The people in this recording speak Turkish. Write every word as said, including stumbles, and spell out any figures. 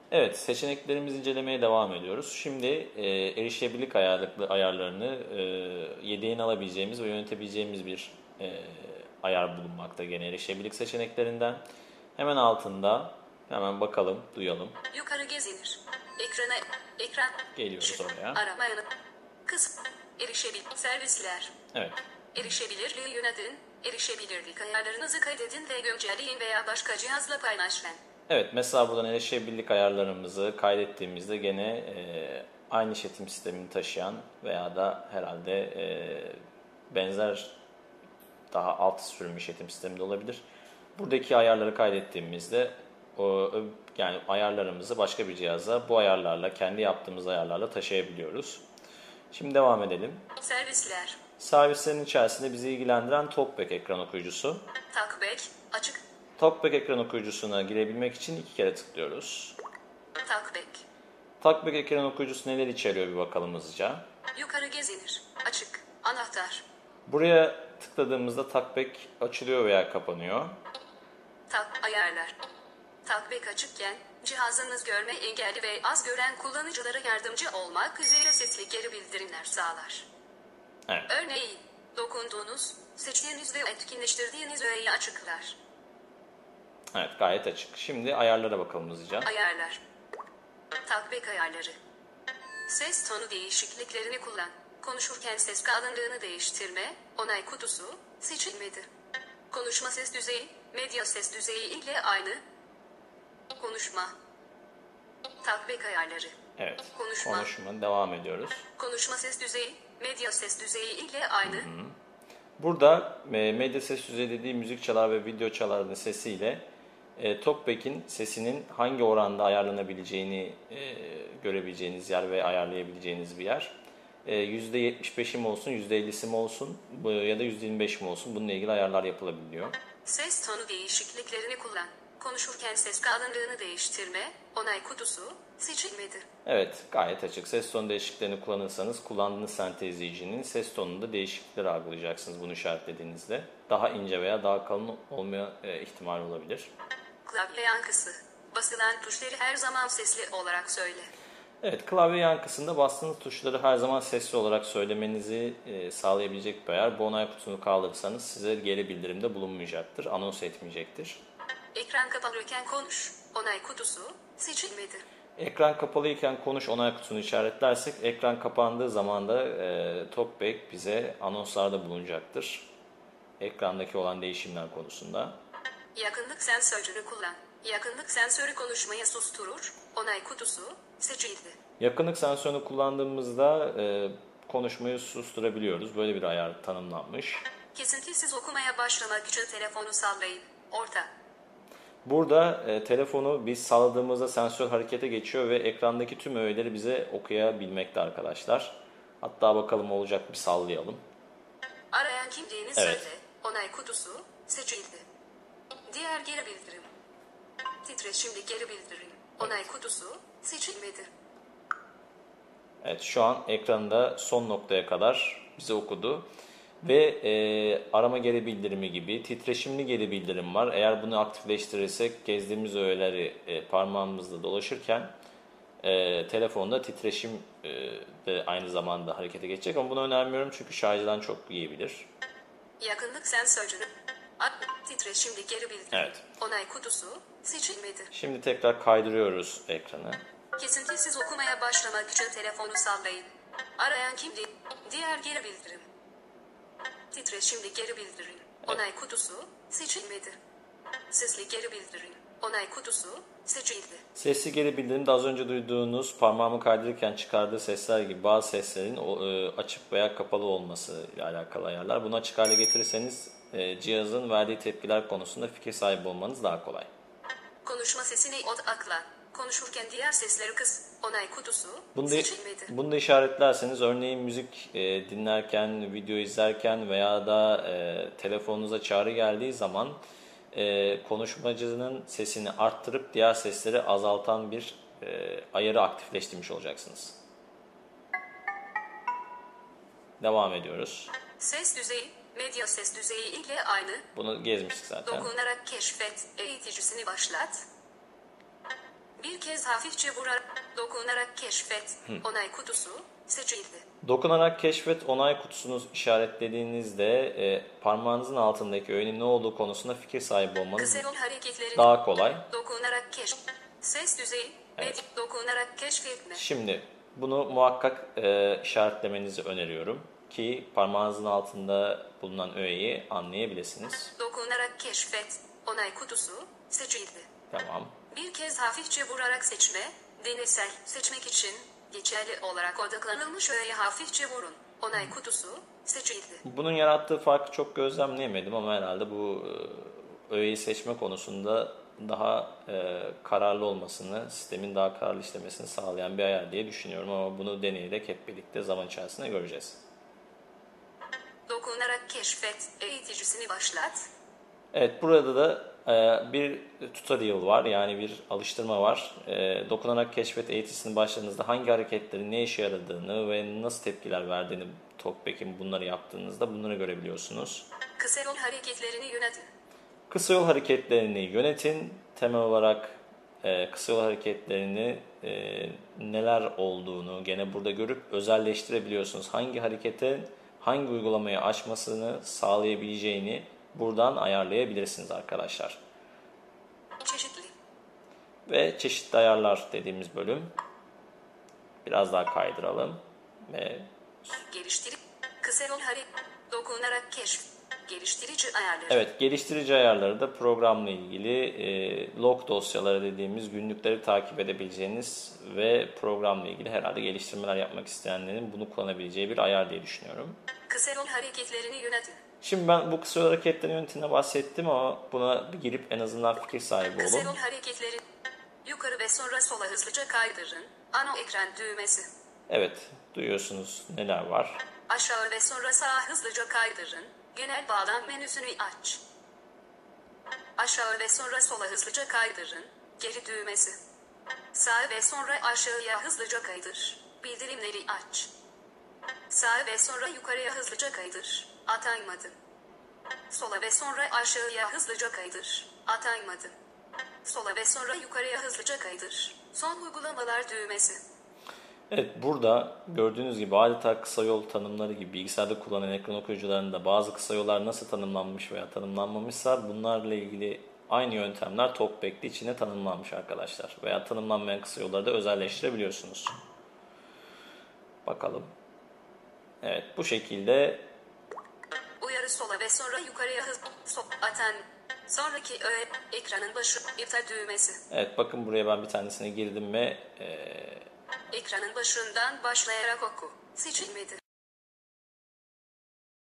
Evet, seçeneklerimizi incelemeye devam ediyoruz. Şimdi e, erişebilirlik ayarlıklı ayarlarını e, yedeğini alabileceğimiz ve yönetebileceğimiz bir e, ayar bulunmakta gene erişebilirlik seçeneklerinden. Hemen altında hemen bakalım, duyalım. Yukarı gezinir. Ekrana, ekran. Geliyoruz oraya. Arama yanı. Kısım. Erişebilir. Servisler. Evet. Erişebilirliği yönetin. Erişebilirlik ayarlarınızı kaydedin ve güncelleyin veya başka cihazla paylaşın. Evet, mesela buradan erişebilirlik ayarlarımızı kaydettiğimizde gene e, aynı işletim sistemini taşıyan veya da herhalde e, benzer daha alt sürüm işletim sistemi de olabilir. Buradaki ayarları kaydettiğimizde o, yani ayarlarımızı başka bir cihaza bu ayarlarla, kendi yaptığımız ayarlarla taşıyabiliyoruz. Şimdi devam edelim. Servisler. Servislerin içerisinde bizi ilgilendiren TalkBack ekran okuyucusu. TalkBack açık. TalkBack ekran okuyucusuna girebilmek için iki kere tıklıyoruz. TalkBack. TalkBack ekran okuyucusu neler içeriyor bir bakalım hızlıca. Yukarı gezinir. Açık. Anahtar. Buraya tıkladığımızda TalkBack açılıyor veya kapanıyor. Tak ayarlar. TalkBack açıkken cihazınız görme engelli ve az gören kullanıcılara yardımcı olmak üzere sesli geri bildirimler sağlar. Evet. Örneğin dokunduğunuz, seçtiğiniz ve etkinleştirdiğiniz öğeyi açıklar. Evet, gayet açık. Şimdi ayarlara bakalım hızlıca. Ayarlar. TalkBack ayarları. Ses tonu değişikliklerini kullan. Konuşurken ses kalınlığını değiştirme, onay kutusu, seçilmedi. Konuşma ses düzeyi, medya ses düzeyi ile aynı. Konuşma. TalkBack ayarları. Evet, Konuşma. konuşma devam ediyoruz. Konuşma ses düzeyi, medya ses düzeyi ile aynı. Hı hı. Burada e, medya ses düzeyi dediği müzik çalar ve video çalarının sesiyle e, TalkBack'in sesinin hangi oranda ayarlanabileceğini e, görebileceğiniz yer ve ayarlayabileceğiniz bir yer. E, yüzde yetmiş beşi mi olsun, yüzde ellisi mi olsun bu, ya da yüzde yirmi beş mi olsun bununla ilgili ayarlar yapılabiliyor. Ses tonu değişikliklerini kullan. Konuşurken ses kalınlığını değiştirme, onay kutusu, seçilmedi. Evet, gayet açık. Ses tonu değişikliklerini kullanırsanız kullandığınız sentezleyicinin ses tonunda değişiklikler algılayacaksınız bunu işaretlediğinizde. Daha ince veya daha kalın olmaya e, ihtimal olabilir. Klavye yankısı. Basılan tuşları her zaman sesli olarak söyle. Evet, klavye yankısında bastığınız tuşları her zaman sesli olarak söylemenizi e, sağlayabilecek bir ayar. Bu onay kutusunu kaldırırsanız size geri bildirimde bulunmayacaktır, anons etmeyecektir. Ekran kapalıyken konuş, onay kutusu, seçilmedi. Ekran kapalıyken konuş onay kutusunu işaretlersek ekran kapandığı zaman da e, TalkBack bize anonslarda bulunacaktır. Ekrandaki olan değişimler konusunda. Yakınlık sensörünü kullan. Yakınlık sensörü konuşmayı susturur, onay kutusu, seçildi. Yakınlık sensörünü kullandığımızda e, konuşmayı susturabiliyoruz. Böyle bir ayar tanımlanmış. Kesintisiz okumaya başlamak için telefonu sallayın. Orta. Burada e, telefonu biz salladığımızda sensör harekete geçiyor ve ekrandaki tüm öğeleri bize okuyabilmekte arkadaşlar. Hatta bakalım olacak bir sallayalım. Arayan kimliğini Evet. söyle. Onay kutusu, seçildi. Diğer geri bildirim. Titreşimli geri bildirim. Onay Evet. kutusu, seçilmedi. Evet, şu an ekranda son noktaya kadar bize okudu. Ve e, arama geri bildirimi gibi titreşimli geri bildirim var. Eğer bunu aktifleştirirsek gezdiğimiz öğeleri e, parmağımızla dolaşırken e, telefonda titreşim e, de aynı zamanda harekete geçecek. Ama bunu önermiyorum çünkü şarjdan çok yiyebilir. Yakınlık sensörünü. Titreşimli geri bildirim. Evet. Onay kutusu, seçilmedi. Şimdi tekrar kaydırıyoruz ekranı. Kesintisiz okumaya başlamak için telefonu sallayın. Arayan kimliği. Diğer geri bildirim. Titreşimli geri bildirim. Onay kutusu, seçilmedi. Sesli geri bildirim. Onay kutusu, seçildi. Sesli geri bildirimde az önce duyduğunuz parmağımı kaydırırken çıkardığı sesler gibi bazı seslerin e, açık veya kapalı olması ile alakalı ayarlar. Bunu açık hale getirirseniz e, cihazın verdiği tepkiler konusunda fikir sahibi olmanız daha kolay. Konuşma sesine odaklan. Konuşurken diğer sesleri kıs. Onay kutusu, Bunu da, seçilmedi. bunu da işaretlerseniz örneğin müzik e, dinlerken, video izlerken veya da e, telefonunuza çağrı geldiği zaman e, konuşmacının sesini arttırıp diğer sesleri azaltan bir e, ayarı aktifleştirmiş olacaksınız. Devam ediyoruz. Ses düzeyi, medya ses düzeyi ile aynı. Bunu gezmiştik zaten. Dokunarak keşfet, eğiticisini başlat. Bir kez hafifçe vurarak, dokunarak keşfet. Onay kutusu seçildi. Dokunarak keşfet onay kutusunu işaretlediğinizde e, parmağınızın altındaki öğenin ne olduğu konusunda fikir sahibi olmanız Kısa yol hareketleri. daha kolay. Dokunarak keşf. Ses düzeyi. Evet. Ve dokunarak keşfetme. Şimdi bunu muhakkak e, işaretlemenizi öneriyorum ki parmağınızın altında bulunan öğeyi anlayabilirsiniz. Dokunarak keşfet. Onay kutusu seçildi. Tamam. Bir kez hafifçe vurarak seçme, deneysel seçmek için geçerli olarak odaklanılmış öğeye hafifçe vurun. Onay kutusu seçildi. Bunun yarattığı farkı çok gözlemleyemedim ama herhalde bu e, öğeyi seçme konusunda daha e, kararlı olmasını, sistemin daha kararlı işlemesini sağlayan bir ayar diye düşünüyorum ama bunu deneyerek hep birlikte zaman içerisinde göreceğiz. Dokunarak keşfet, eğiticisini başlat. Evet, burada da e, bir tutorial var, yani bir alıştırma var. E, dokunarak keşfet eğitisini başladığınızda hangi hareketlerin ne işe yaradığını ve nasıl tepkiler verdiğini TalkBack'in bunları yaptığınızda bunları görebiliyorsunuz. Kısa yol hareketlerini yönetin. Kısa yol hareketlerini yönetin. Temel olarak e, kısa yol hareketlerini e, neler olduğunu gene burada görüp özelleştirebiliyorsunuz. Hangi harekete hangi uygulamayı açmasını sağlayabileceğini buradan ayarlayabilirsiniz arkadaşlar. Çeşitli. Ve çeşitli ayarlar dediğimiz bölüm. Biraz daha kaydıralım. Ve Geliştirip kısa yol hareket. Dokunarak keşf. Geliştirici ayarları. evet, geliştirici ayarları da programla ilgili e, log dosyaları dediğimiz günlükleri takip edebileceğiniz ve programla ilgili herhalde geliştirmeler yapmak isteyenlerin bunu kullanabileceği bir ayar diye düşünüyorum. Kısa yol hareketlerini yönetin. Şimdi ben bu kısa yol hareketleri yönetimine bahsettim ama buna bir girip en azından fikir sahibi Kısa olun. yol hareketleri. Yukarı ve sonra sola hızlıca kaydırın. Ana ekran düğmesi. Evet, duyuyorsunuz neler var. Aşağı ve sonra sağa hızlıca kaydırın. Genel bağlam menüsünü aç. Aşağı ve sonra sola hızlıca kaydırın. Geri düğmesi. Sağa ve sonra aşağıya hızlıca kaydır. Bildirimleri aç. Sağa ve sonra yukarıya hızlıca kaydır. Ataymadı. Sola ve sonra aşağıya hızlıca kaydır. Ataymadı. Sola ve sonra yukarıya hızlıca kaydır. Son uygulamalar düğmesi. Evet, burada gördüğünüz gibi adeta kısa yol tanımları gibi bilgisayarda kullanılan ekran okuyucularında bazı kısa yollar nasıl tanımlanmış veya tanımlanmamışsa bunlarla ilgili aynı yöntemler TalkBack'te içine tanımlanmış arkadaşlar. Veya tanımlanmayan kısa yolları da özelleştirebiliyorsunuz. Bakalım. Evet, bu şekilde Uyarı sola ve sonra yukarıya hız so atan. Sonraki öğe ekranın başı iptal düğmesi. evet, bakın buraya ben bir tanesine girdim ve e, Ekranın başından başlayarak oku. Seçilmedi.